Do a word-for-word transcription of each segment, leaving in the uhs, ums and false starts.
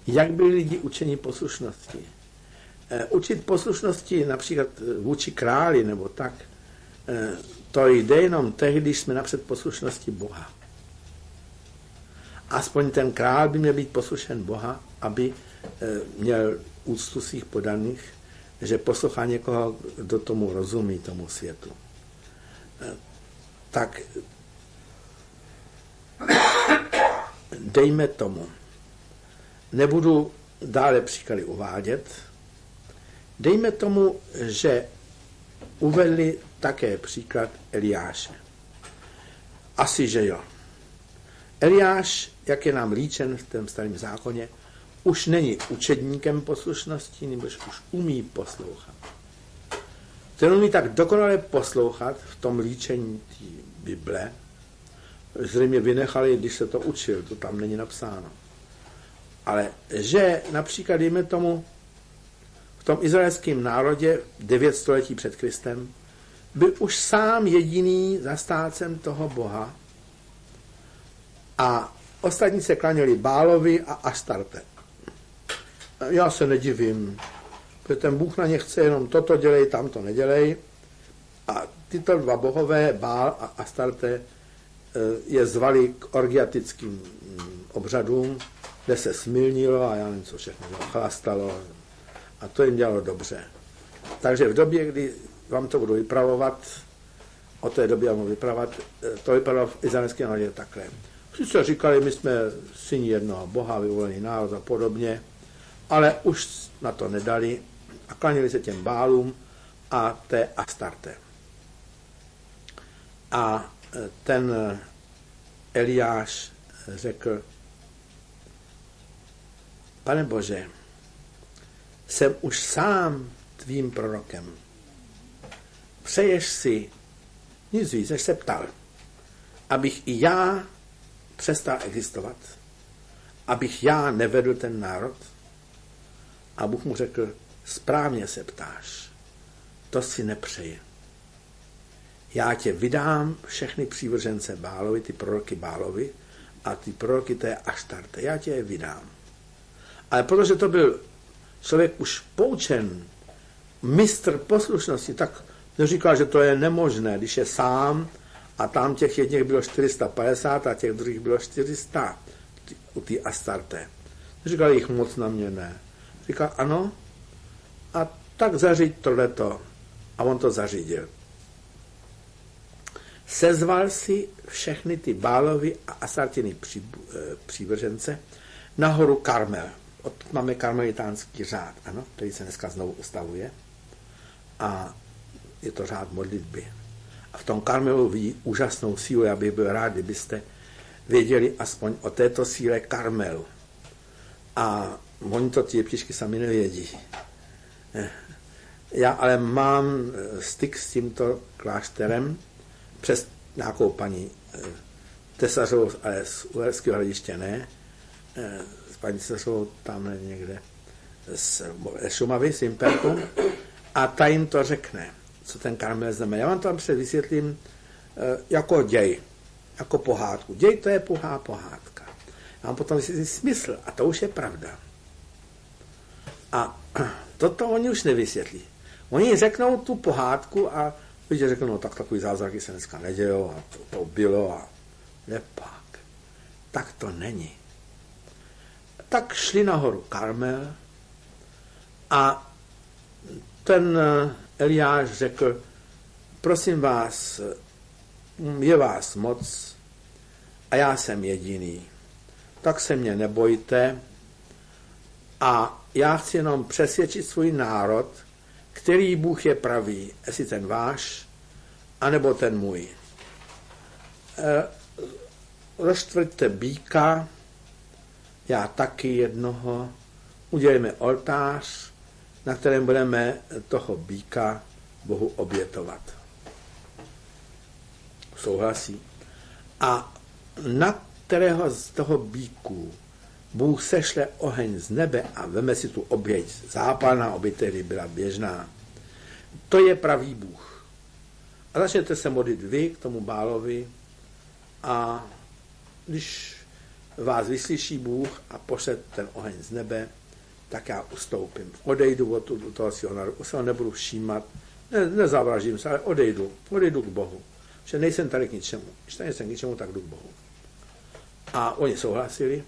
Jak byli lidi učeni poslušnosti? E, učit poslušnosti například vůči králi nebo tak, e, to jde jenom tehdy, když jsme napřed poslušnosti Boha. Aspoň ten král by měl být poslušen Boha, aby e, měl úctu svých podaných, že poslouchá někoho, kdo tomu rozumí, tomu světu. E, tak dejme tomu. Nebudu dále příklady uvádět. Dejme tomu, že uvedli také příklad Eliáše. Asi, že jo. Eliáš, jak je nám líčen v tom starém zákoně, už není učedníkem poslušnosti, nebož už umí poslouchat. Ten umí tak dokonale poslouchat v tom líčení té Bible, zřejmě vynechali, když se to učil, to tam není napsáno. Ale že například, dejme tomu, v tom izraelském národě devět století před Kristem byl už sám jediný zastácem toho Boha a ostatní se klaněli Bálovi a Astarte. Já se nedivím, že ten Bůh na ně chce jenom toto dělej, tamto nedělej. A tyto dva bohové, Bál a Astarte, je zvali k orgiatickým obřadům, kde se smilnilo a já nevím, co všechno chlastalo. A to jim dělalo dobře. Takže v době, kdy vám to budu vypravovat, o té době vám vypravovat, to vypadalo v izraelském národě takhle. Sice říkali, my jsme syni jednoho Boha, vyvolený národ a podobně, ale už na to nedali a klanili se těm Bálům a té Astarte. A ten Eliáš řekl: Pane Bože, jsem už sám tvým prorokem. Přeješ si nic víc, než se ptal, abych i já přestal existovat, abych já nevedl ten národ? A Bůh mu řekl: správně se ptáš, to si nepřeji. Já tě vydám všechny přívržence Bálovi, ty proroky Bálovi a ty proroky té Aštarte. Já tě je vydám. Ale protože to byl člověk už poučen, mistr poslušnosti, tak neříkal, že to je nemožné, když je sám a tam těch jedných bylo čtyři sta padesát a těch druhých bylo čtyři sta u té Astarte. Neříkal, jich moc na mě ne. Říkal, ano, a tak zaříď tohleto. A on to zařídil. Sezval si všechny ty Bálovi a Astartiny přívržence na horu Karmel. Odtud máme karmelitánský řád, ano, který se dneska znovu ustavuje. A je to řád modlitby. A v tom Karmelu vidí úžasnou sílu. Já bych byl rád, kdybyste věděli aspoň o této síle Karmelu. A oni to ty jeptišky sami nevědí. Já ale mám styk s tímto klášterem přes nějakou paní Tesařovou, ale z Uherského Hradiště ne, s paní Tesařovou tamhle někde z Šumavy, z Imperku, a ta jim to řekne, co ten Karmel znamená. Já vám to před vysvětlím jako děj, jako pohádku. Děj to je pouhá pohádka. Já vám potom vysvětlím smysl a to už je pravda. A toto oni už nevysvětlí. Oni řeknou tu pohádku a lidi řeknou, no tak takový zázraky se dneska nedějou a to, to bylo a nepak. Tak to není. Tak šli nahoru Karmel a ten Eliáš řekl, prosím vás, je vás moc a já jsem jediný. Tak se mě nebojte a já chci jenom přesvědčit svůj národ, který Bůh je pravý, jestli ten váš, anebo ten můj. E, roztvrďte býka, já taky jednoho, udělejme oltář, na kterém budeme toho býka Bohu obětovat. Souhlasí. A na kterého z toho býku Bůh sešle oheň z nebe a veme si tu oběť. Zápalná oběť, která byla běžná. To je pravý Bůh. A začnete se modlit vy k tomu Bálovi a když vás vyslyší Bůh a pošle ten oheň z nebe, tak já ustoupím. Odejdu od toho svého národa, už se ho nebudu všímat, ne, nezavražím se, ale odejdu, odejdu k Bohu. Že nejsem tady k ničemu. Když tady nejsem k ničemu, tak jdu k Bohu. A oni souhlasili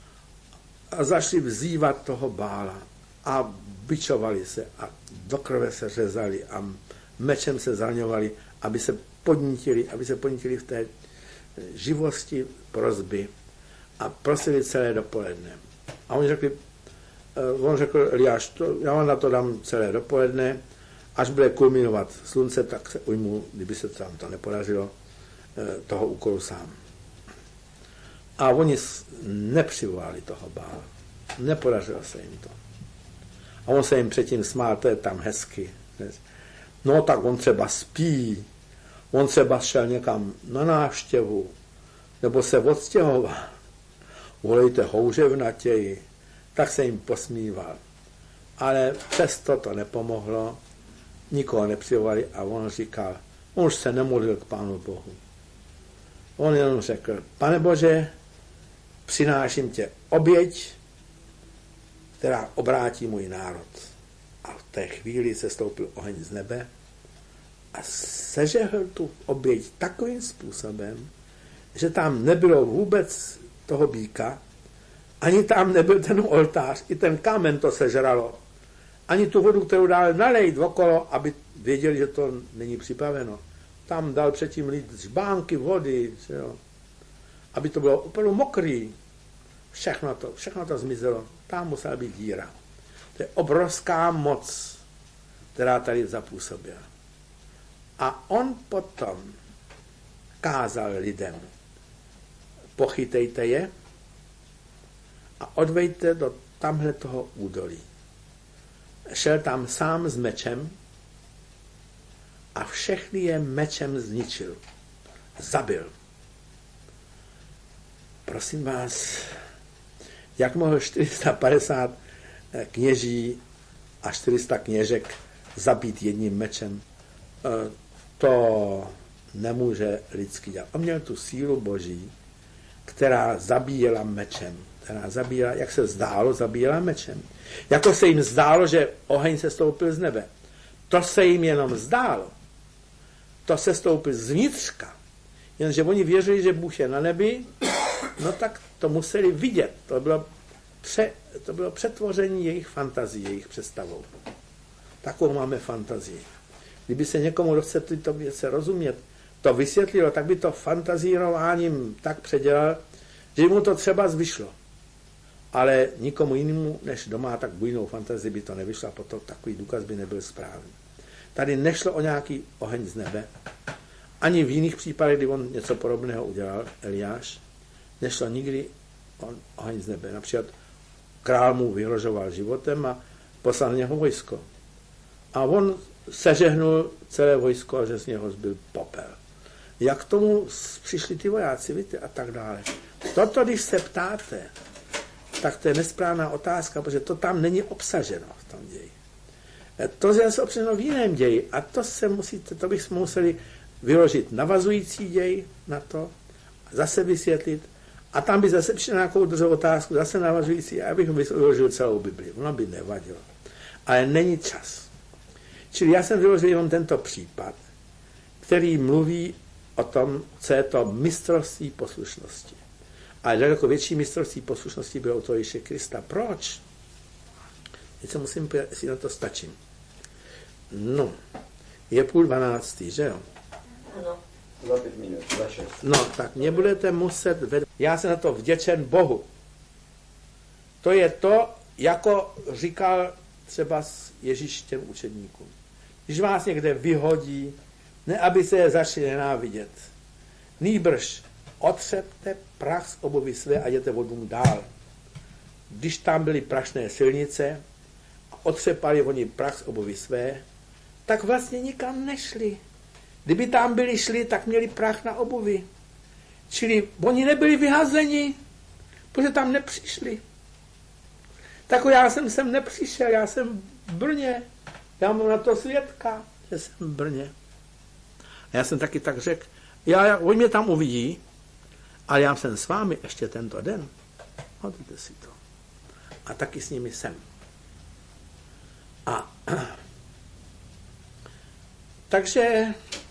a začali vzývat toho Bála a bičovali se a do krve se řezali a mečem se zraňovali, aby se podnítili, aby se podnítili v té živosti prosby a prosili celé dopoledne. A oni řekli, on řekl, Eliáš, to, já vám na to dám celé dopoledne, až bude kulminovat slunce, tak se ujmu, kdyby se tam to nepodařilo, toho úkolu sám. A oni nepřivolali toho Bála. Nepodařilo se jim to. A on se jim předtím smál, to je tam hezky. No tak on třeba spí, on třeba šel někam na návštěvu, nebo se odstěhoval. Volejte houževnatěji, tak se jim posmíval. Ale přesto to nepomohlo, nikoho nepřivolali a on říkal, on už se nemodlil k Pánu Bohu. On jenom řekl, Pane Bože, přináším tě oběť, která obrátí můj národ. A v té chvíli se stoupil oheň z nebe a sežehl tu oběť takovým způsobem, že tam nebylo vůbec toho býka, ani tam nebyl ten oltář, i ten kámen to sežralo. Ani tu vodu, kterou dal nalejt okolo, aby věděli, že to není připraveno. Tam dal předtím lít žbánky vody, jo, aby to bylo úplně mokrý. Všechno to, všechno to zmizelo. Tam musela být díra. To je obrovská moc, která tady zapůsobila. A on potom kázal lidem, pochytejte je a odvejte do tamhle toho údolí. Šel tam sám s mečem a všechny je mečem zničil. Zabil. Prosím vás, jak mohl čtyři sta padesát kněží a čtyři sta kněžek zabít jedním mečem? To nemůže lidský dělat. On měl tu sílu Boží, která zabíjela mečem. Která zabíjela, jak se zdálo, zabíjela mečem. Jako se jim zdálo, že oheň se stoupil z nebe. To se jim jenom zdálo. To se stoupil zvnitřka. Jenže oni věřili, že Bůh je na nebi, no tak to museli vidět. To bylo, pře, to bylo přetvoření jejich fantazí, jejich představou. Takovou máme fantazii. Kdyby se někomu, kdo chce tyto věci rozumět, to vysvětlilo, tak by to fantazírováním tak předělal, že mu to třeba zvyšlo. Ale nikomu jinému, než doma tak bujnou fantazii by to nevyšlo a potom takový důkaz by nebyl správný. Tady nešlo o nějaký oheň z nebe, ani v jiných případech, kdy on něco podobného udělal, Eliáš, nešlo nikdy o oheň z nebe. Například král mu vyhrožoval životem a poslal na něho vojsko. A on sežehnul celé vojsko a že z něho zbyl popel. Jak k tomu přišli ty vojáci, víte, a tak dále. Toto, když se ptáte, tak to je nesprávná otázka, protože to tam není obsaženo v tom ději. To je obsaženo v jiném ději a to se musíte, to bychom museli vyložit navazující děj na to, zase vysvětlit a tam by zase přišel nějakou druhou otázku, zase navazující a abych vyložil celou Bibli. Ono by nevadilo. Ale není čas. Čili já jsem vyložil jenom tento případ, který mluví o tom, co je to mistrovství poslušnosti. Ale daleko větší mistrovství poslušnosti bylo to Ježíše Krista. Proč? Teď se musím pojít, jestli na to stačím. No, je půl dvanáctý, že jo? No, za pět minut, za šest. No, tak mě budete muset ved... Já jsem na to vděčen Bohu. To je to, jako říkal třeba s Ježíš těm učedníkům. Když vás někde vyhodí, ne aby se je začali nenávidět. Nýbrž otřepte prach z obuvi své a jděte vodům dál. Když tam byly prašné silnice a otřepali oni prach z obuvi své, tak vlastně nikam nešli. Kdyby tam byli šli, tak měli prach na obuvi. Čili oni nebyli vyhazeni, protože tam nepřišli. Tak já jsem sem nepřišel, já jsem v Brně. Já mám na to svědka, že jsem v Brně. A já jsem taky tak řekl, já, oni mě tam uvidí, ale já jsem s vámi ještě tento den. Pamatujte si to. A taky s nimi jsem. A takže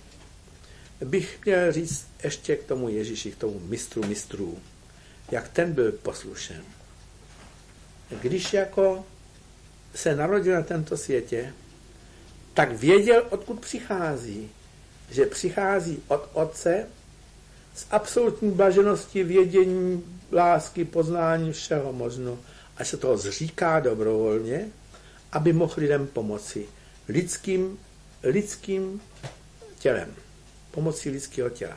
bych měl říct ještě k tomu Ježíši, k tomu mistru mistrů, jak ten byl poslušen. Když jako se narodil na tento světě, tak věděl, odkud přichází. Že přichází od Otce s absolutní blažeností, vědění, lásky, poznání, všeho možno. A se toho zříká dobrovolně, aby mohl lidem pomoci. Lidským, lidským tělem. Pomocí lidského těla.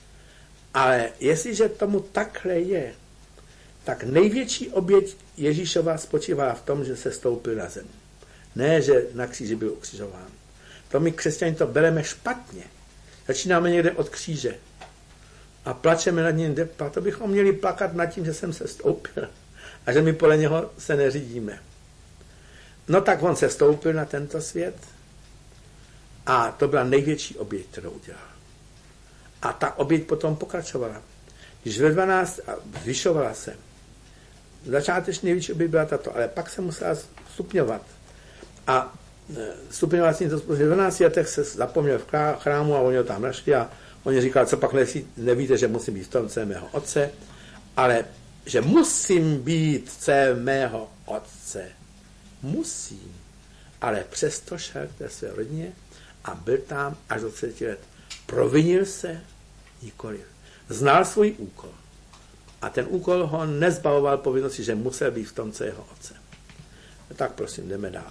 Ale jestliže tomu takhle je, tak největší oběť Ježíšova spočívá v tom, že se stoupil na zem. Ne, že na kříži byl ukřižován. To my křesťané to bereme špatně. Začínáme někde od kříže a plačeme nad ním, to bychom měli plakat nad tím, že jsem se stoupil a že my podle něho se neřídíme. No tak on se stoupil na tento svět a to byla největší oběť, kterou udělal. A ta oběť potom pokračovala. Když ve dvanáct zvyšovala se, začáteční největší oběť byla tato, ale pak se musela stupňovat. A stupňovat s ním to v dvanácti letech se zapomněl v chrámu a oni ho tam našli a oni říkali, co pak nevíte, že musím být v tom mého otce, ale že musím být v mého otce. Musím. Ale přesto šel k té své rodině a byl tam až do třiceti let. Provinil se nikoliv. Znal svůj úkol. A ten úkol ho nezbavoval povinnosti, že musel být v tom, co jeho otce. Tak prosím, jdeme dál.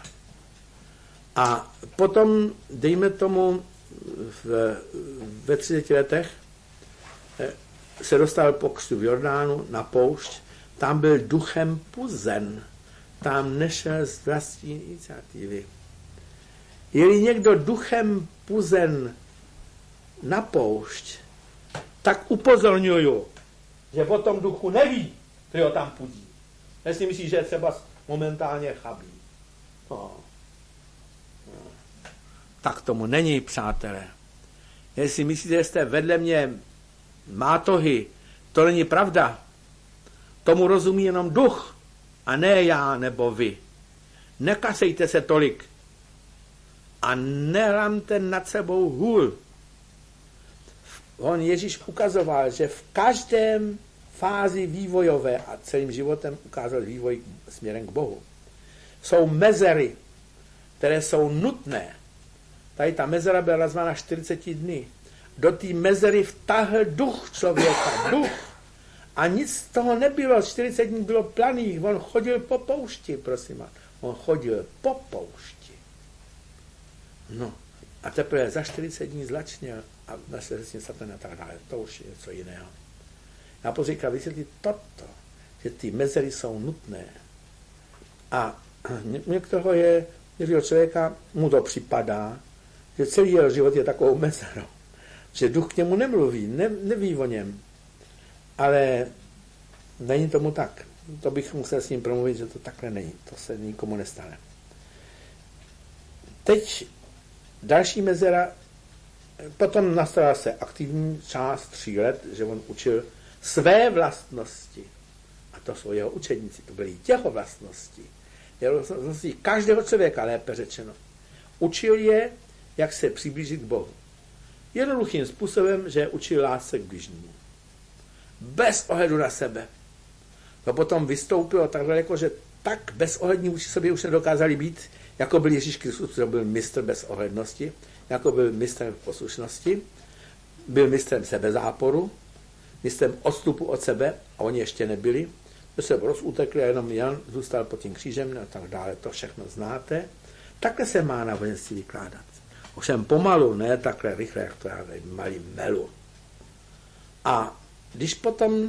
A potom, dejme tomu, v, ve třiceti letech se dostal po křtu v Jordánu na poušť, tam byl duchem puzen, tam nešel z vlastní iniciativy. Je-li někdo duchem puzen na poušť, tak upozorňuju, že o tom duchu neví, kdo ho tam pudí. Jestli myslí, že je třeba momentálně chabí. No. Tak tomu není, přátelé. Jestli myslíte, že jste vedle mě mátohy, to není pravda. Tomu rozumí jenom duch, a ne já nebo vy. Nekasejte se tolik a neramte nad sebou hůl. On Ježíš ukazoval, že v každém fázi vývojové a celým životem ukázal vývoj směrem k Bohu. Jsou mezery, které jsou nutné. Tady ta mezera byla nazvána čtyřiceti dny. Do té mezery vtáhl duch člověka, duch. A nic z toho nebylo, čtyřicet dní bylo planých, on chodil po poušti, prosím vás. On chodil po poušti. No, a teprve za čtyřicet dní zlačněl a našel se s ním Satan a tak dále. To už je něco jiného. Já poříkám vysvětlit toto, že ty mezery jsou nutné. A některého je, některého člověka mu to připadá, že celý jeho život je takovou mezerou. Že duch k němu nemluví, ne, neví o něm. Ale není tomu tak. To bych musel s ním promluvit, že to takhle není. To se nikomu nestane. Teď další mezera, potom nastala se aktivní část tří let, že on učil své vlastnosti. A to jsou jeho učedníci, to byly jeho vlastnosti. Jeho vlastnosti každého člověka, lépe řečeno. Učil je, jak se přiblížit k Bohu. Jednoduchým způsobem, že učil lásce k bližnímu. Bez ohledu na sebe. To potom vystoupilo tak daleko, že tak bezohlední vůči sobě už nedokázali být, jako byl Ježíš Kristus, který byl mistr bezohlednosti, jako byl mistrem poslušnosti, byl mistrem sebezáporu, mistrem odstupu od sebe, a oni ještě nebyli, že se rozutekli a jenom Jan zůstal pod tím křížem a tak dále, to všechno znáte. Takhle se má náboženství vykládat. Ovšem pomalu, ne takhle rychle, jak to já malý melu. A když potom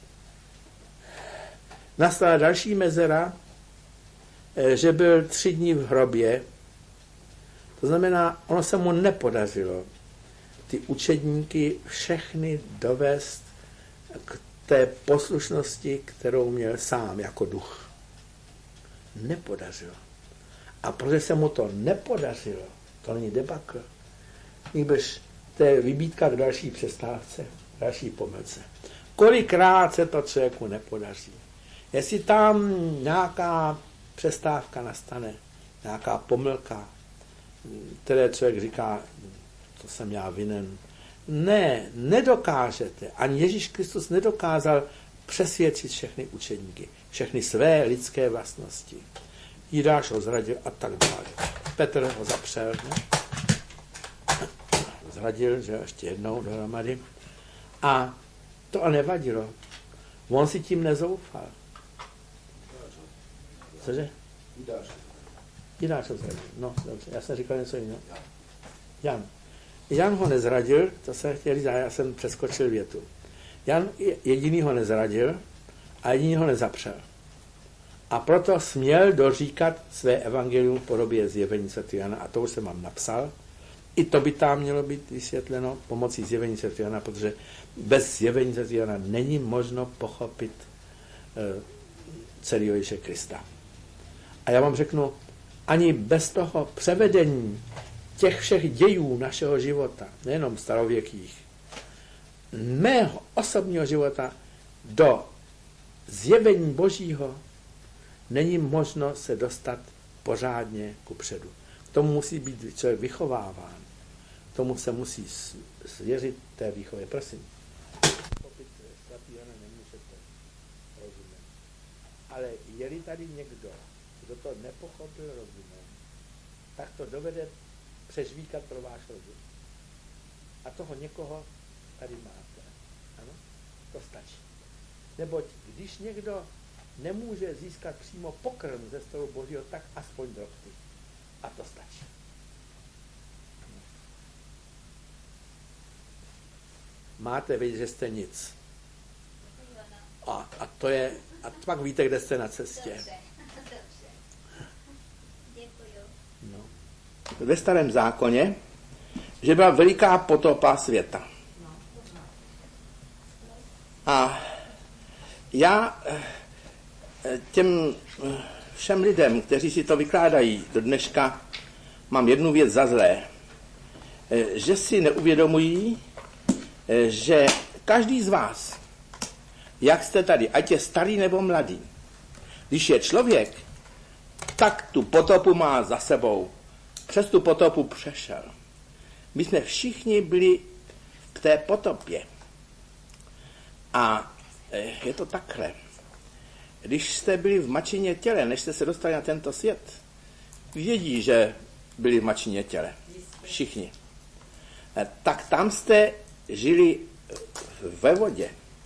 nastala další mezera, že byl tři dny v hrobě, to znamená, ono se mu nepodařilo ty učedníky všechny dovést k té poslušnosti, kterou měl sám jako duch. Nepodařilo. A protože se mu to nepodařilo, to není debakl, nýbrž to je vybídka k další přestávce, další pomlce. Kolikrát se to člověku nepodaří. Jestli tam nějaká přestávka nastane, nějaká pomylka, které člověk říká, to jsem já vinen. Ne, nedokážete. Ani Ježíš Kristus nedokázal přesvědčit všechny učedníky, všechny své lidské vlastnosti. Jidáš ho zradil a tak dále. Petr ho zapřel, ne? Zradil, že ještě jednou dohromady. A to ale nevadilo. On si tím nezoufal. Cože? Jidáš. Jidáš ho zradil. No, dobře, já jsem říkal něco jiného. Jan. Jan ho nezradil, to jsem chtěl říct, já jsem přeskočil větu. Jan jediný ho nezradil a jediný ho nezapřel. A proto směl doříkat své evangelium v podobě zjevení svatého Jana, a to už jsem vám napsal. I to by tam mělo být vysvětleno pomocí zjevení svatého Jana, protože bez zjevení svatého Jana není možno pochopit uh, celého Ježíše Krista. A já vám řeknu, ani bez toho převedení těch všech dějů našeho života, nejenom starověkých, mého osobního života do zjevení Božího, není možno se dostat pořádně kupředu. K tomu musí být člověk vychováván. K tomu se musí svěřit té výchově. Prosím. Ale je-li tady někdo, kdo to nepochopil rozumem, tak to dovede přežvíkat pro váš rozum. A toho někoho tady máte. Ano? To stačí. Neboť když někdo nemůže získat přímo pokrm ze stolu Božího, tak aspoň drobty. A to stačí. Máte vědět, že jste nic. A, a to je, a pak víte, kde jste na cestě. Dobře, dobře. Děkuju. No. Ve Starém zákoně, že byla veliká potopa světa. A já těm všem lidem, kteří si to vykládají do dneška, mám jednu věc za zlé. Že si neuvědomují, že každý z vás, jak jste tady, ať je starý nebo mladý, když je člověk, tak tu potopu má za sebou. Přes tu potopu přešel. My jsme všichni byli v té potopě. A je to takhle. Když jste byli v mačině těle, než jste se dostali na tento svět, vědí, že byli v mačině těle. Všichni. Tak tam jste žili ve vodě.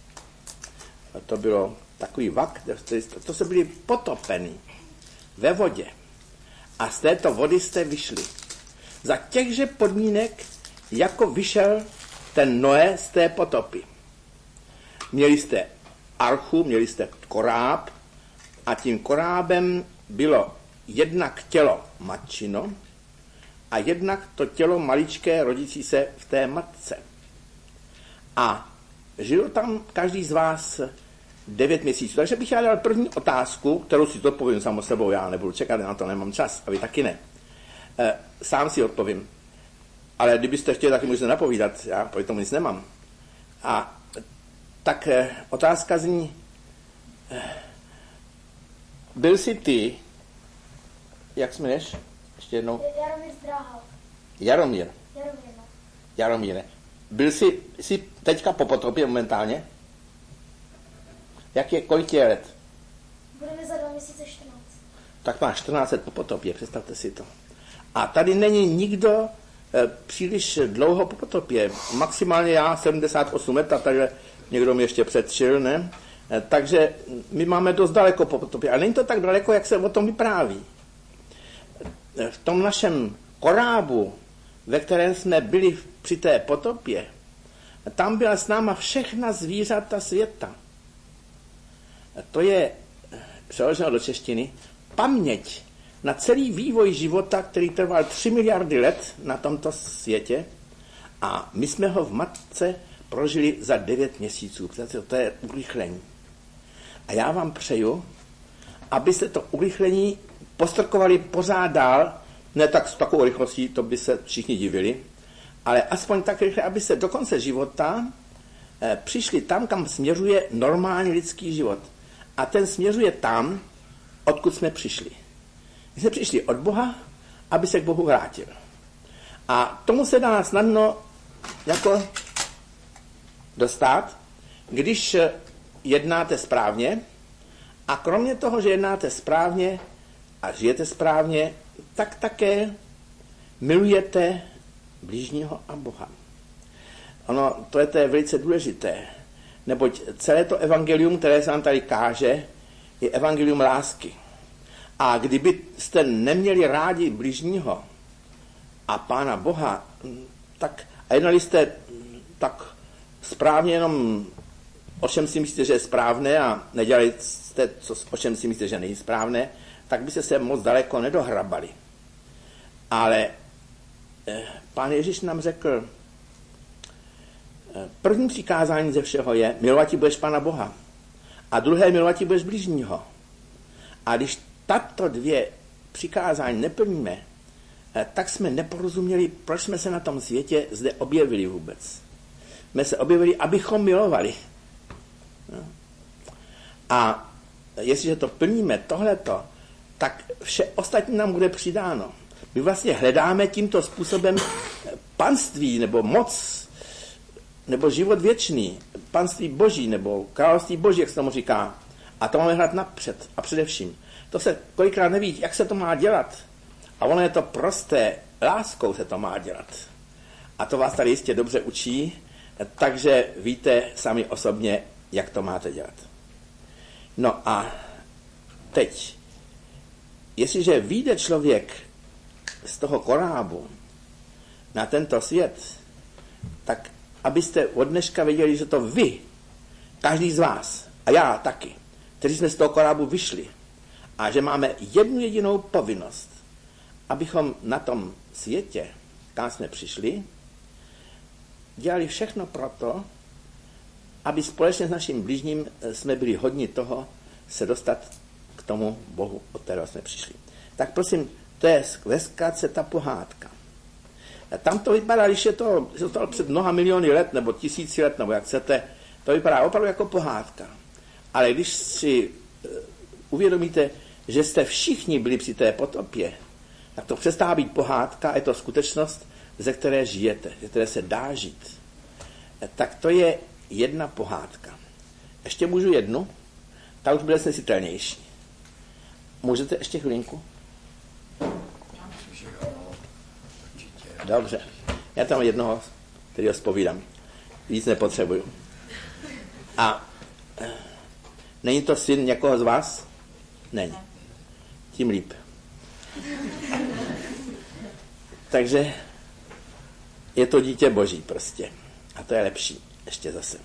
To bylo takový vak, to se byli potopení ve vodě. A z této vody jste vyšli. Za těchže podmínek, jako vyšel ten Noé z té potopy. Měli jste archu, měli jste koráb a tím korábem bylo jednak tělo matčino a jednak to tělo maličké rodící se v té matce. A žilo tam každý z vás devět měsíců. Takže bych já dal první otázku, kterou si odpovím samo sebou, já nebudu čekat, na to nemám čas, a vy taky ne. E, sám si odpovím. Ale kdybyste chtěli, taky můžete napovídat, já proti tomu nic nemám. A tak e, otázka zní, e, byl jsi ty, jak se jmenuješ? Ještě jednou. Jaromír Zdráhal. Jaromír. Jaromír, no. Jaromíre. Byl jsi, jsi teďka po potopě momentálně? Jak je, kolik je let? Budeme za dva měsíce čtrnáct. Tak máš čtrnáct let po potopě, představte si to. A tady není nikdo e, příliš dlouho po potopě. Maximálně já sedmdesát osm let a tady někdo mi ještě předčil, ne? E, takže my máme dost daleko po potopě. Ale není to tak daleko, jak se o tom vypráví. E, v tom našem korábu, ve kterém jsme byli při té potopě, tam byla s náma všechna zvířata světa. To je, přeloženo do češtiny, paměť na celý vývoj života, který trval tři miliardy let na tomto světě, a my jsme ho v matce prožili za devět měsíců. To je urychlení. A já vám přeju, abyste to urychlení postrkovali pořád dál, ne tak s takovou rychlostí, to by se všichni divili, ale aspoň tak rychle, aby se do konce života eh, přišli tam, kam směřuje normální lidský život. a ten směřuje tam, odkud jsme přišli. My jsme přišli od Boha, aby se k Bohu vrátil. A tomu se dá snadno jako dostat, když jednáte správně, a kromě toho, že jednáte správně a žijete správně, tak také milujete blížního a Boha. Ono, to je, to je velice důležité, neboť celé to evangelium, které se nám tady káže, je evangelium lásky. A kdybyste neměli rádi blížního a Pána Boha, tak a jednali jste tak správně jenom o čem si myslíte, že je správné a nedělali jste, co, o čem si myslíte, že není správné, tak byste se moc daleko nedohrabali. Ale eh, Pán Ježíš nám řekl, eh, první přikázání ze všeho je, milovat ti budeš Pána Boha. A druhé, milovat ti budeš blížního. A když tato dvě přikázání neplníme, eh, tak jsme neporozuměli, proč jsme se na tom světě zde objevili vůbec. Jsme se objevili, abychom milovali. No. A jestliže to plníme, tohleto, tak vše ostatní nám bude přidáno. My vlastně hledáme tímto způsobem panství, nebo moc, nebo život věčný, panství Boží, nebo království Boží, jak se tomu říká. A to máme hrát napřed a především. To se kolikrát neví, jak se to má dělat. A ono je to prosté, láskou se to má dělat. A to vás tady jistě dobře učí, takže víte sami osobně, jak to máte dělat. No a teď, jestliže vyjde člověk z toho korábu na tento svět, tak abyste od dneška věděli, že to vy, každý z vás, a já taky, kteří jsme z toho korábu vyšli, a že máme jednu jedinou povinnost, abychom na tom světě, kam jsme přišli, dělali všechno proto, aby společně s naším blížním jsme byli hodni toho se dostat k tomu Bohu, od kterého jsme přišli. Tak prosím, to je ve zkratce ta pohádka. A tam to vypadá, když je to, že to před mnoha miliony let, nebo tisíci let, nebo jak chcete, to vypadá opravdu jako pohádka. Ale když si uvědomíte, že jste všichni byli při té potopě, tak to přestává být pohádka, je to skutečnost, ze které žijete, ze které se dá žít. Tak to je jedna pohádka. Ještě můžu jednu? Ta už bude snesitelnější. Můžete ještě chvilinku? Dobře. Já tam jednoho, kterýho zpovídám. Víc nepotřebuju. A e, není to syn někoho z vás? Není. Tím líp. Takže je to dítě Boží prostě. A to je lepší. Ještě zase.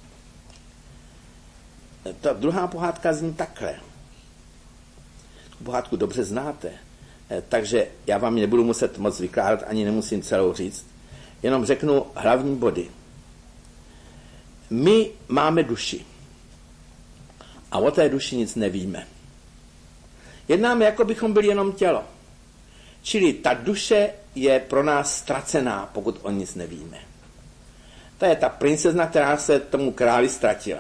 Ta druhá pohádka zní takhle. Pohádku dobře znáte, takže já vám nebudu muset moc vykládat, ani nemusím celou říct. Jenom řeknu hlavní body. My máme duši. A o té duši nic nevíme. Jednáme, jako bychom byli jenom tělo. Čili ta duše je pro nás ztracená, pokud o nic nevíme. To je ta princezna, která se tomu králi ztratila.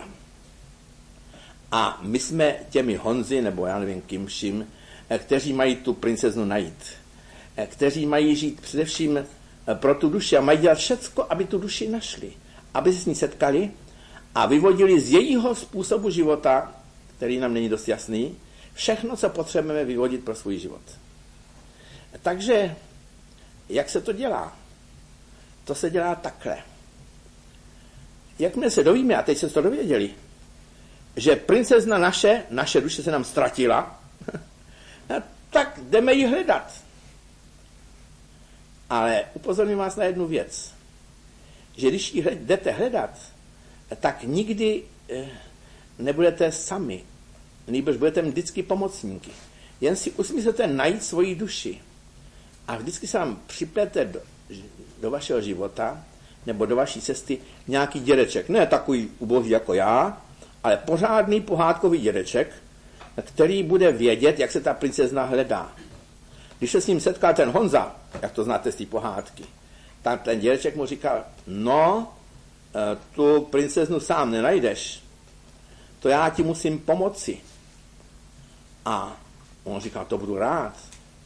A my jsme těmi Honzi, nebo já nevím kým vším, kteří mají tu princeznu najít. Kteří mají žít především pro tu duši a mají dělat všecko, aby tu duši našli. Aby se s ní setkali a vyvodili z jejího způsobu života, který nám není dost jasný, všechno, co potřebujeme vyvodit pro svůj život. Takže, jak se to dělá? To se dělá takhle. Jakmile se dovíme, a teď se to dověděli, že princezna naše, naše duše se nám ztratila, tak jdeme ji hledat. Ale upozorním vás na jednu věc, že když ji jdete hledat, tak nikdy nebudete sami, nýbrž budete vždycky pomocníky. Jen si usmyslete najít svoji duši a vždycky se vám připlete do, do vašeho života nebo do vaší cesty nějaký dědeček. Ne takový ubohý jako já, ale pořádný pohádkový dědeček, který bude vědět, jak se ta princezna hledá. Když se s ním setkal ten Honza, jak to znáte z té pohádky, tak ten dědeček mu říkal, no, tu princeznu sám nenajdeš. to já ti musím pomoci. A on říkal, to budu rád.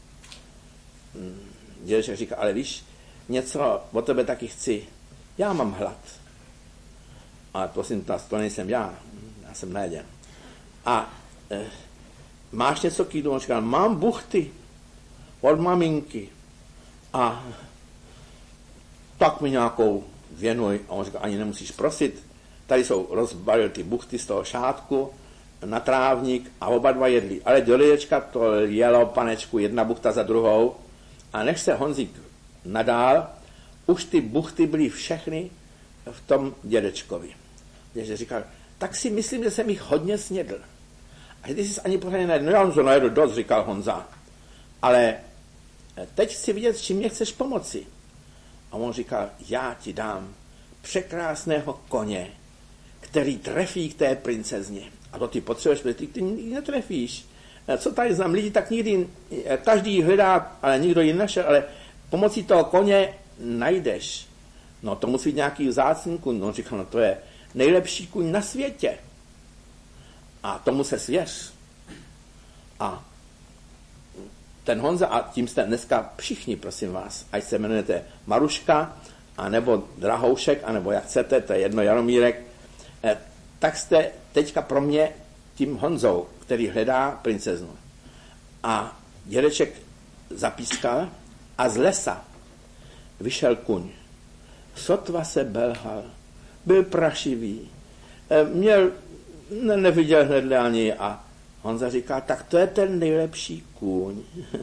Dědeček říká, ale víš, něco o tebe taky chci. Já mám hlad. A prosím, to nejsem já. Já jsem nejedem. A e, máš něco k jídlu? On říkal, mám buchty od maminky. A tak mi nějakou věnuj. A on říkal, ani nemusíš prosit. Tady jsou, rozbalil ty buchty z toho šátku na trávník a oba dva jedli. Ale do dědečka to jelo, panečku, jedna buchta za druhou. A než se Honzík nadál, už ty buchty byly všechny v tom dědečkovi. Dědeček říkal, tak si myslím, že jsem jich hodně snědl. A ty jsi ani pořádně nejedl. No já to najedu dost, říkal Honza. Ale teď chci vidět, čím mě chceš pomoci. A on říkal, já ti dám překrásného koně, který trefí k té princezně. A to ty potřebuješ, protože ty, ty nikdy netrefíš. Co tady znám lidi, tak nikdy, každý ji hledá, ale nikdo ji našel, ale pomocí toho koně najdeš. No to musí být nějaký vzácný kuň. On říkal, no to je nejlepší kuň na světě. A tomu se svěř. A ten Honza, a tím jste dneska všichni, prosím vás, ať se jmenujete Maruška, anebo Drahoušek, anebo jak chcete, to je jedno, Jaromírek, tak jste teďka pro mě tím Honzou, který hledá princeznu. A dědeček zapískal a z lesa vyšel kuň. Sotva se belhal, byl prašivý, měl, ne, neviděl hned ani a Honza říká, tak to je ten nejlepší kůň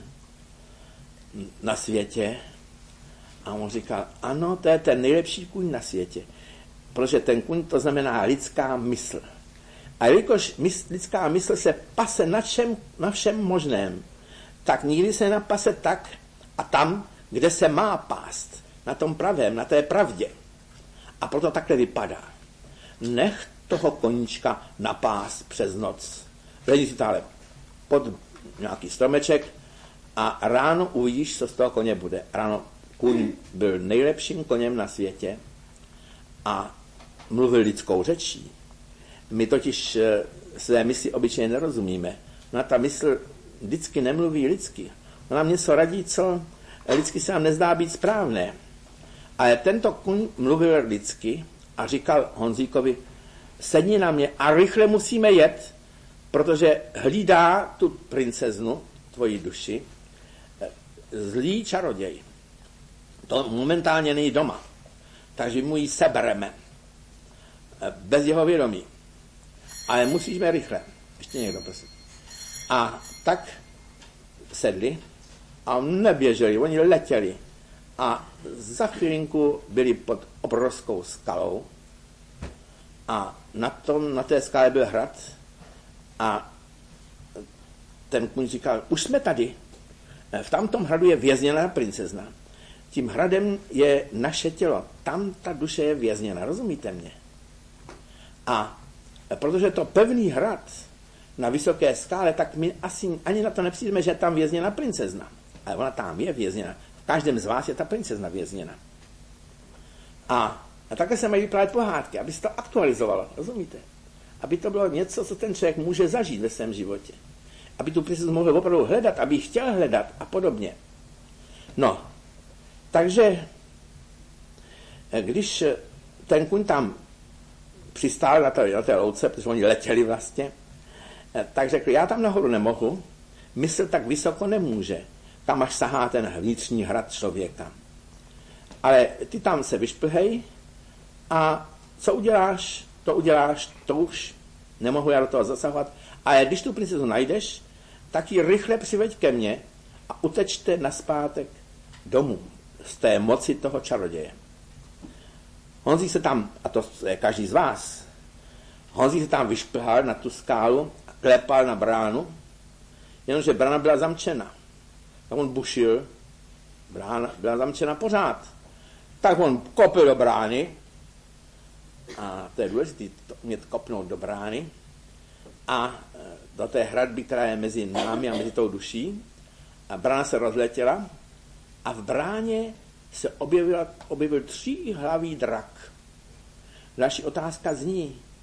na světě. A on říkal, ano, to je ten nejlepší kůň na světě. Protože ten kůň to znamená lidská mysl. A jelikož mysl, lidská mysl se pase na, čem, na všem možném, tak nikdy se napase tak a tam, kde se má pást. Na tom pravém, na té pravdě. A proto takhle vypadá. Nech toho koníčka napást přes noc. Vejdi si táhle pod nějaký stromeček a ráno uvidíš, co z toho koně bude. Ráno kůň byl nejlepším koněm na světě a mluvil lidskou řečí. My totiž své mysli obyčejně nerozumíme. No a ta mysl vždycky nemluví lidsky. Ona nám něco radí, co lidsky se nám nezdá být správné. Ale tento kůň mluvil lidsky a říkal Honzíkovi, sedni na mě a rychle musíme jet, protože hlídá tu princeznu, tvoji duši, zlý čaroděj. To momentálně není doma, takže mu ji sebereme. Bez jeho vědomí. Ale musíme rychle. Ještě někdo, prosím. A tak sedli a neběželi, oni letěli. A za chvilinku byli pod obrovskou skalou a na, tom, na té skále byl hrad a ten kůň říkal, už jsme tady, v tamtom hradu je vězněná princezna. Tím hradem je naše tělo, tam ta duše je vězněna, rozumíte mě? A protože to pevný hrad na vysoké skále, tak my asi ani na to nepřijdeme, že je tam vězněna princezna. Ale ona tam je vězněna. V každém z vás je ta princezna vězněna. A, a takhle se mají vyprávět pohádky, aby se to aktualizovalo, rozumíte? Aby to bylo něco, co ten člověk může zažít ve svém životě. Aby tu princeznu mohl opravdu hledat, aby ji chtěl hledat a podobně. No, takže když ten kuň tam přistál na té, na té louce, protože oni letěli vlastně, tak řekl, já tam nahoru nemohu, mysl tak vysoko nemůže, tam až sahá ten vnitřní hrad člověka. Ale ty tam se vyšplhej a co uděláš, to uděláš, to už nemohu já do toho zasahovat, ale když tu princezu najdeš, tak ji rychle přiveď ke mně a utečte naspátek domů z té moci toho čaroděje. Honzík se tam, a to je každý z vás, Honzík se tam vyšplhal na tu skálu a klepal na bránu, jenomže brána byla zamčena. Tak on bušil, brána byla zamčena pořád. Tak on kopil do brány, a to je důležité, umět kopnout do brány, a do té hradby, která je mezi námi a mezi tou duší, a brána se rozletěla a v bráně se objevil, objevil tříhlavý drak. Další otázka zní,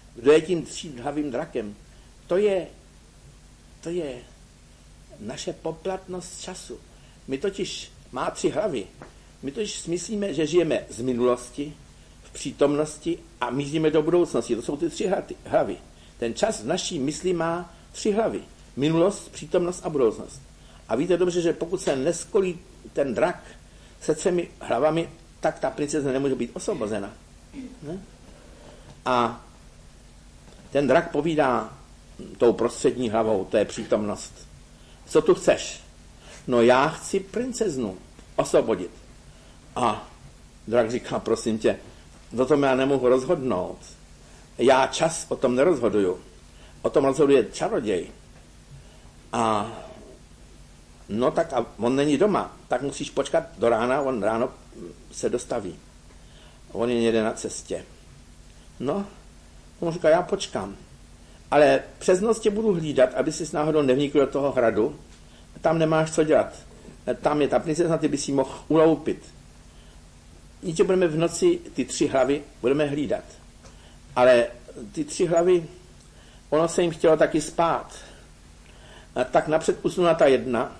kdo je tím tříhlavým drakem. To je, to je naše poplatnost času. My totiž má tři hlavy. My totiž smyslíme, že žijeme z minulosti, v přítomnosti a míříme do budoucnosti. To jsou ty tři hlavy. Ten čas v naší mysli má tři hlavy. Minulost, přítomnost a budoucnost. A víte dobře, že pokud se neskolí ten drak se třemi hlavami, tak ta princezna nemůže být osvobozena. Ne? A ten drak povídá tou prostřední hlavou, to je přítomnost. Co tu chceš? No já chci princeznu osvobodit. A drak říká, prosím tě, o tom já nemohu rozhodnout. Já čas o tom nerozhoduju. O tom rozhoduje čaroděj. A no tak a on není doma, tak musíš počkat do rána, on ráno se dostaví. On je někde na cestě. No, on říká, já počkám. Ale přes noc tě budu hlídat, aby si náhodou nevnikl do toho hradu. Tam nemáš co dělat. Tam je ta princezna, ty by si mohl uloupit. Nicže budeme v noci ty tři hlavy budeme hlídat. Ale ty tři hlavy, ono se jim chtělo taky spát. Tak napřed usunula ta jedna,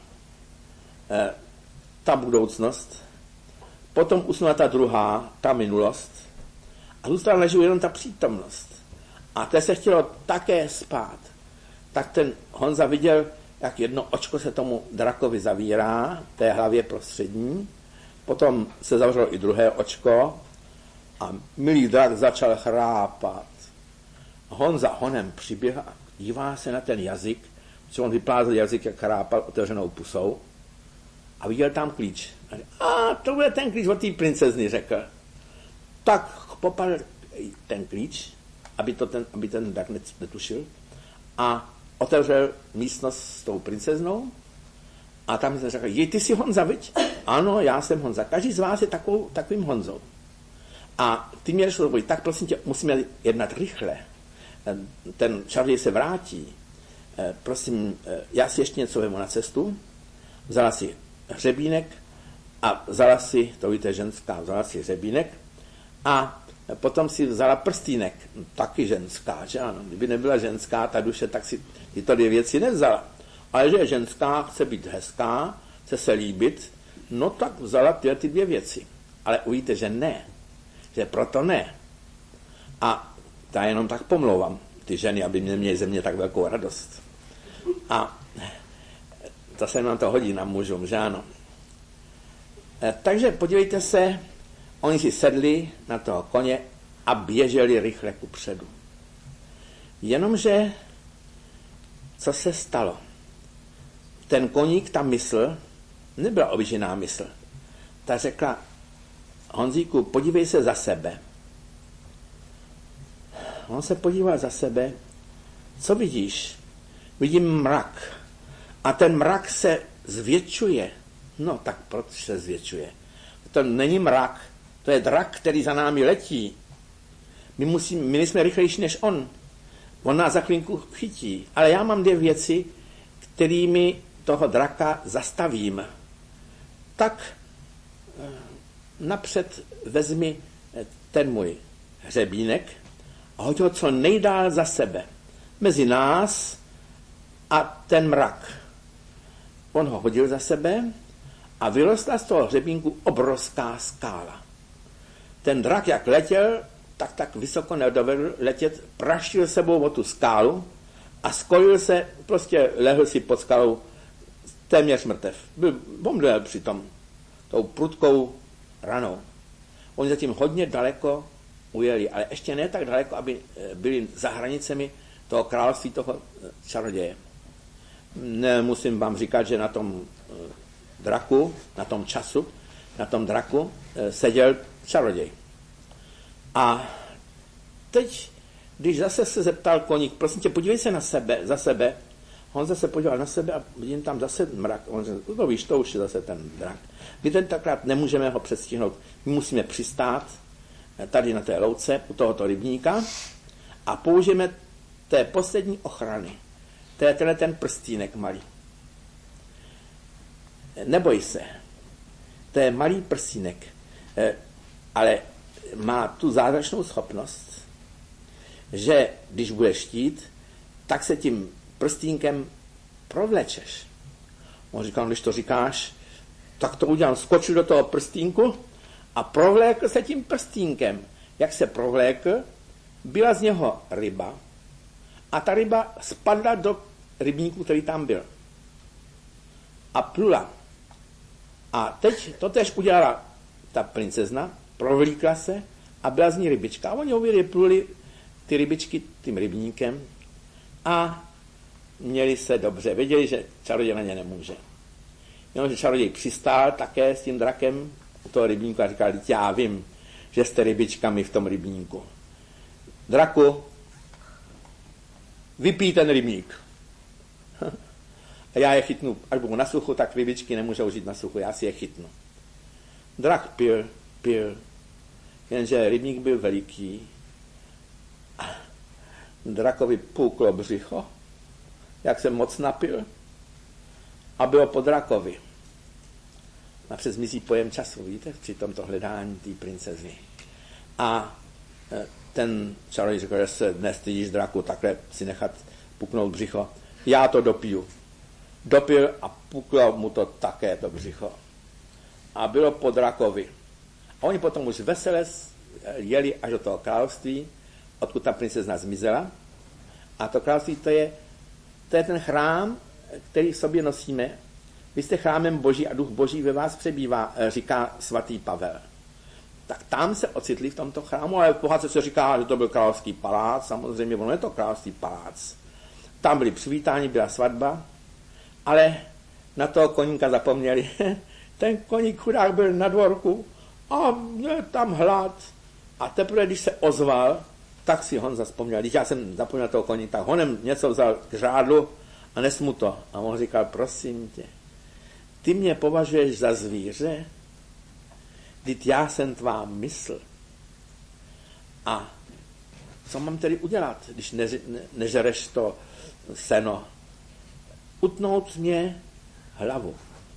ta budoucnost, potom usunula ta druhá, ta minulost a zůstala ležela jenom ta přítomnost. A té se chtělo také spát. Tak ten Honza viděl, jak jedno očko se tomu drakovi zavírá, té hlavě prostřední, potom se zavřelo i druhé očko a milý drak začal chrápat. Honza honem přiběhl a dívá se na ten jazyk, co on vyplázl jazyk, jak chrápal otevřenou pusou a viděl tam klíč. A to bude ten klíč od té princezny, řekl. Tak popal ten klíč, aby, to ten, aby ten drak netušil a otevřel místnost s tou princeznou a tam se řekl, jej, ty jsi Honza, viď? Ano, já jsem Honza. Každý z vás je takovou, takovým Honzou. A ty mě řekl, tak prosím tě, musíme jednat rychle. Ten čaroděj se vrátí. Prosím, já si ještě něco vemu na cestu. Vzala si hřebínek a vzala si, to víte, ženská, vzala si hřebínek a potom si vzala prstýnek. Taky ženská, že ano. Kdyby nebyla ženská ta duše, tak si tyto dvě věci nevzala. Ale že je ženská, chce být hezká, chce se líbit, no tak vzala ty, ty dvě věci. Ale uvidíte, že ne. Že proto ne. A já jenom tak pomlouvám ty ženy, aby mě měly ze mě tak velkou radost. A to se nám to hodí na mužům, že ano. E, takže podívejte se, oni si sedli na toho koně a běželi rychle kupředu. Jenomže, co se stalo? Ten koník, ta mysl, nebyla obyčejná mysl. Ta řekla, Honzíku, podívej se za sebe. On se podíval za sebe. Co vidíš? Vidím mrak. A ten mrak se zvětšuje. No tak proč se zvětšuje? To není mrak. To je drak, který za námi letí. My, musím, my jsme rychlejší než on. On nás za chvilku chytí. Ale já mám dvě věci, kterými toho draka zastavím. Tak napřed vezmi ten můj hřebínek a hoď ho co nejdál za sebe. Mezi nás a ten mrak. On ho hodil za sebe a vyrostla z toho hřebínku obrovská skála. Ten drak, jak letěl, tak tak vysoko nedovedl letět, praštil sebou o tu skálu a skolil se, prostě lehl si pod skalou téměř mrtev. Byl bomdlel přitom tou prudkou ranou. Oni zatím hodně daleko ujeli, ale ještě ne tak daleko, aby byli za hranicemi toho království toho čaroděje. Nemusím vám říkat, že na tom draku, na tom času, na tom draku seděl čaroděj. A teď, když zase se zeptal koník, prosím tě, podívej se na sebe, za sebe, on zase podíval na sebe a vidím tam zase mrak. On řekl, no víš, to už je zase ten drak. My tentokrát nemůžeme ho předstihnout. My musíme přistát tady na té louce u tohoto rybníka a použijeme té poslední ochrany. To je tenhle ten prstínek malý. Neboj se. To je malý prstínek. Ale má tu zázračnou schopnost, že když budeš štít, tak se tím prstínkem provlečeš. On říkal, když to říkáš, tak to udělám, skočil do toho prstínku a provlékl se tím prstínkem. Jak se provlékl, byla z něho ryba a ta ryba spadla do rybníku, který tam byl. A plula. A teď to tež udělala ta princezna, provlíkla se a byla z ní rybička. A oni obě pluli ty rybičky tím rybníkem a měli se dobře. Věděli, že čaroděj na ně nemůže. Jenomže čaroděj přistál také s tím drakem u toho rybníku a říkal, já vím, že jste rybičkami v tom rybníku. Draku, vypij ten rybník. A já je chytnu, až budu na suchu, tak rybičky nemůžou žít na suchu, já si je chytnu. Drak pil, pil, jenže rybník byl veliký. Drakovi půklo břicho, jak se moc napil, a bylo po drakovi. Napřed zmizí pojem času, víte, při tomto hledání té princezny. A ten čaroděj řekl, že se nestydíš, draku, takhle si nechat puknout břicho. Já to dopiju. Dopil a puklo mu to také to břicho. A bylo po drakovi. A oni potom už vesele jeli až do toho království, odkud ta princezna zmizela. A to království, to je, to je ten chrám, který v sobě nosíme. Vy jste chrámem Boží a duch Boží ve vás přebývá, říká svatý Pavel. Tak tam se ocitli v tomto chrámu, ale v pohádce se říká, že to byl královský palác, samozřejmě ono je to královský palác. Tam byli přivítáni, byla svatba, ale na toho koníka zapomněli. Ten koník chudák byl na dvorku a měl tam hlad. A teprve, když se ozval, tak si hon zapomněl. Když já jsem zapomněl toho koníka, tak honem něco vzal k žádlu a nes mu to. A on říkal, prosím tě, ty mě považuješ za zvíře? Vždyť já jsem tvá mysl. A co mám tedy udělat, když neři, ne, nežereš to seno? Utnout mě hlavu.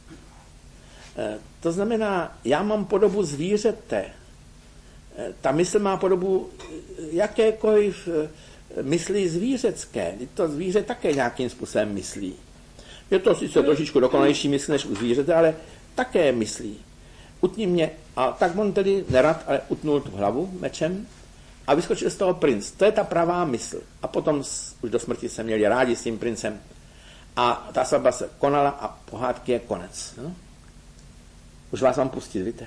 E, to znamená, já mám podobu zvířete. E, ta mysl má podobu jakékoliv mysli zvířecké. To zvíře také nějakým způsobem myslí. Je to sice trošičku dokonalejší mysl než u zvířete, ale také myslí. Utni mě. A tak on tedy nerad, ale utnul tu hlavu mečem a vyskočil z toho princ. To je ta pravá mysl. A potom už do smrti se měli rádi s tím princem. A ta svatba se konala a pohádky je konec. No? Už vás mám pustit, víte?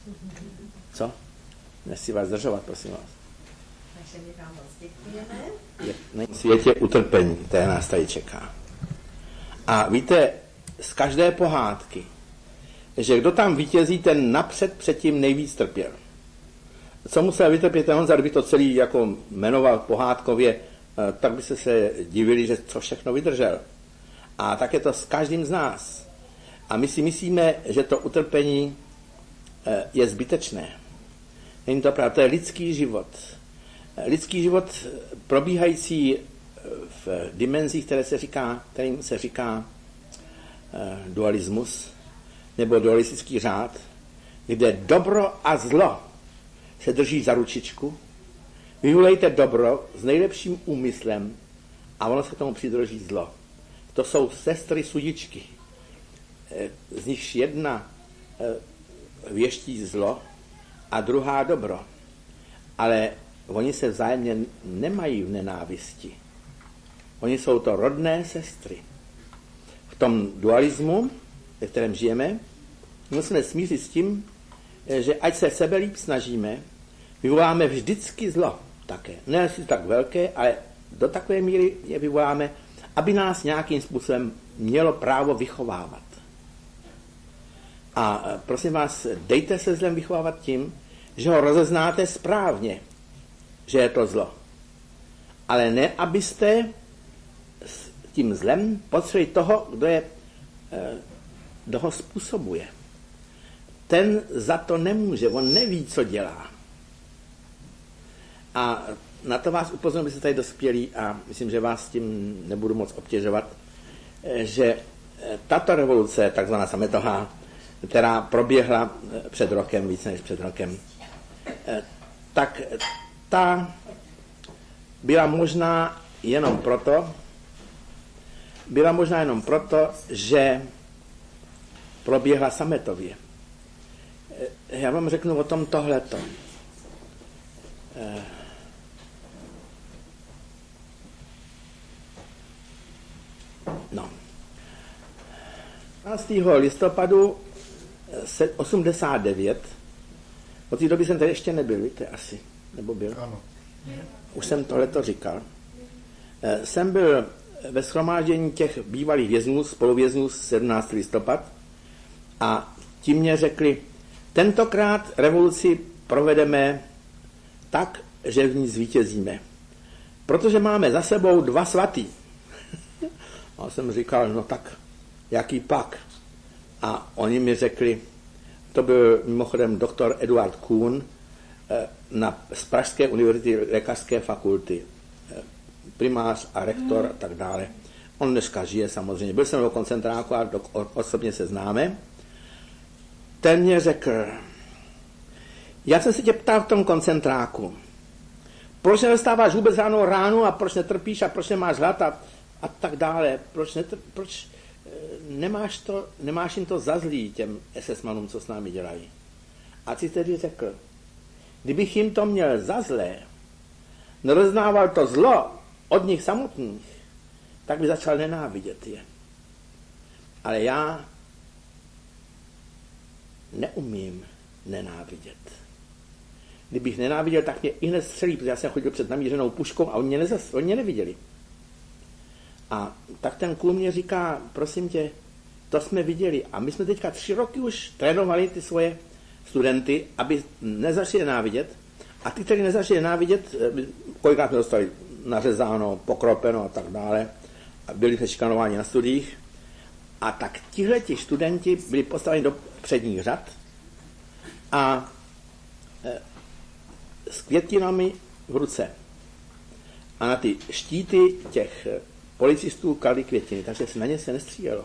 Co? Nechci vás zdržovat, prosím vás. Takže my vám moc děkujeme. Je na světě utrpení, které nás tady čeká. A víte, z každé pohádky, že kdo tam vítězí, ten napřed předtím nejvíc trpěl. Co musel vytrpět ten Honza, kdyby to celý jako jmenoval pohádkově, tak by se se divili, že co všechno vydržel. A tak je to s každým z nás. A my si myslíme, že to utrpení je zbytečné. Není to pravda, to je lidský život. Lidský život probíhající v dimenzích, které se říká, kterým se říká dualismus, nebo dualistický řád, kde dobro a zlo se drží za ručičku, vyvolejte dobro s nejlepším úmyslem a ono se k tomu přidrží zlo. To jsou sestry sudičky. Z nichž jedna věští zlo a druhá dobro. Ale oni se vzájemně nemají v nenávisti. Oni jsou to rodné sestry. V tom dualismu, ve kterém žijeme, musíme smířit s tím, že ať se sebe líp snažíme, vyvoláme vždycky zlo také. Ne asi tak velké, ale do takové míry je vyvoláme, aby nás nějakým způsobem mělo právo vychovávat. A prosím vás, dejte se zlem vychovávat tím, že ho rozeznáte správně, že je to zlo. Ale ne, abyste s tím zlem potřebovali toho, kdo je, kdo ho způsobuje. Ten za to nemůže, on neví, co dělá. A na to vás upozorňuji, byste tady dospělí a myslím, že vás tím nebudu moc obtěžovat, že tato revoluce, takzvaná sametová, která proběhla před rokem, více než před rokem, tak ta byla možná jenom proto, byla možná jenom proto, že proběhla sametově. Já vám řeknu o tom tohleto. No. patnáctého listopadu osmdesát devět, od té doby jsem tady ještě nebyl, víte, asi, nebo byl? Ano. Už jsem tohleto říkal. Jsem byl ve shromáždění těch bývalých vězňů, spoluvězňů sedmnáctého listopad a ti mě řekli, tentokrát revoluci provedeme tak, že v ní zvítězíme. Protože máme za sebou dva svatý. A jsem říkal, no tak, jaký pak? A oni mi řekli, to byl mimochodem doktor Eduard Kuhn na, z Pražské univerzity lékařské fakulty, primář a rektor a tak dále. On dneska žije samozřejmě. Byl jsem do koncentráku a do, osobně se známe. Ten mě řekl, já jsem se tě ptal v tom koncentráku, proč nedostáváš vůbec ráno ránu a proč netrpíš a proč nemáš hlad a, a tak dále. Proč, netr, proč nemáš, to, nemáš jim to za zlý těm esesmanům, co s námi dělají. A ty tedy řekl, kdybych jim to měl za zlé, neroznával to zlo od nich samotných, tak by začal nenávidět je. Ale já neumím nenávidět. Kdybych nenáviděl, tak mě i hned střelí, protože já jsem chodil před namířenou puškou a oni mě, nezas, oni mě neviděli. A tak ten kluk mě říká, prosím tě, to jsme viděli. A my jsme teďka tři roky už trénovali ty svoje studenty, aby nezačali nenávidět. A ty, kteří nezačali nenávidět, kolikrát jsme dostali nařezáno, pokropeno a tak dále. A byli jsme šikanováni na studiích. A tak tihleti studenti byli postaveni do předních řad a e, s květinami v ruce. A na ty štíty těch policistů kladli květiny, takže se na ně se nestřílelo.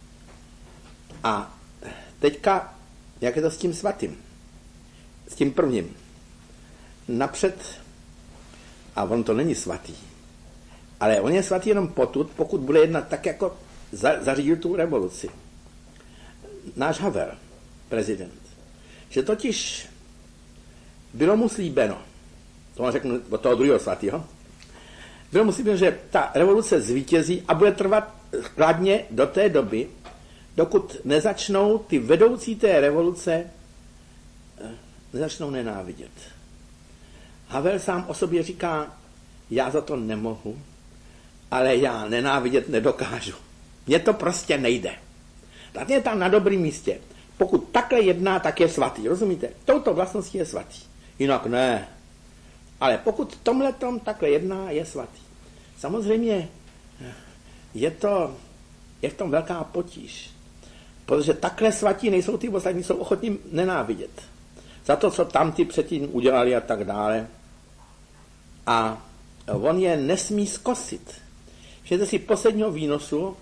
A teďka, jak je to s tím svatým? S tím prvním. Napřed, a on to není svatý, ale on je svatý jenom potud, pokud bude jednat tak, jako za, zařídil tu revoluci. Náš Havel, prezident, že totiž bylo mu slíbeno, to vám řeknu od toho druhého svatého, bylo mu slíbeno, že ta revoluce zvítězí a bude trvat hladně do té doby, dokud nezačnou ty vedoucí té revoluce nezačnou nenávidět. Havel sám o sobě říká, já za to nemohu, ale já nenávidět nedokážu. Mně to prostě nejde. Tak je tam na dobrém místě. Pokud takhle jedná, tak je svatý. Rozumíte? Touto vlastností je svatý. Jinak ne. Ale pokud v tomhletom takhle jedná, je svatý. Samozřejmě je to, je v tom velká potíž. Protože takhle svatí nejsou ty ostatní, jsou ochotní nenávidět. Za to, co tam ty předtím udělali a tak dále. A on je nesmí zkosit. Všimněte si posledního výnosu,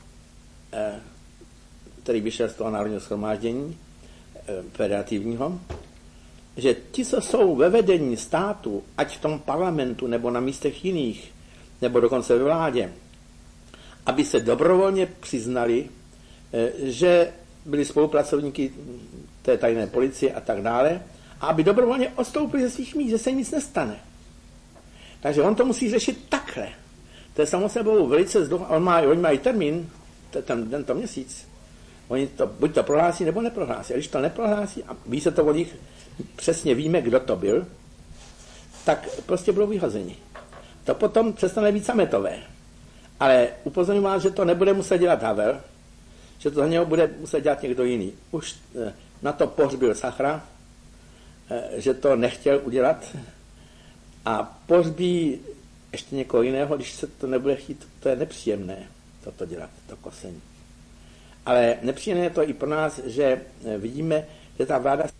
který vyšel z toho národního shromáždění federativního, že ti, co jsou ve vedení státu, ať v tom parlamentu, nebo na místech jiných, nebo dokonce ve vládě, aby se dobrovolně přiznali, že byli spolupracovníky té tajné policie a tak dále, a aby dobrovolně odstoupili ze svých míst, že se nic nestane. Takže on to musí řešit takhle. To je samo sebou velice zdlouho. On má, oni mají termín, ten, tento měsíc. Oni to buď to prohlásí, nebo neprohlásí. A když to neprohlásí, a ví se to od nich, přesně víme, kdo to byl, tak prostě budou vyhozeni. To potom přestane být sametové. Ale upozorňuji vás, že to nebude muset dělat Havel, že to za něho bude muset dělat někdo jiný. Už na to pohřbil Sachra, že to nechtěl udělat a pohřbí ještě někoho jiného, když se to nebude chtít, to je nepříjemné, toto dělat, to kosení. Ale nepříjemné je to i pro nás, že vidíme, že ta vláda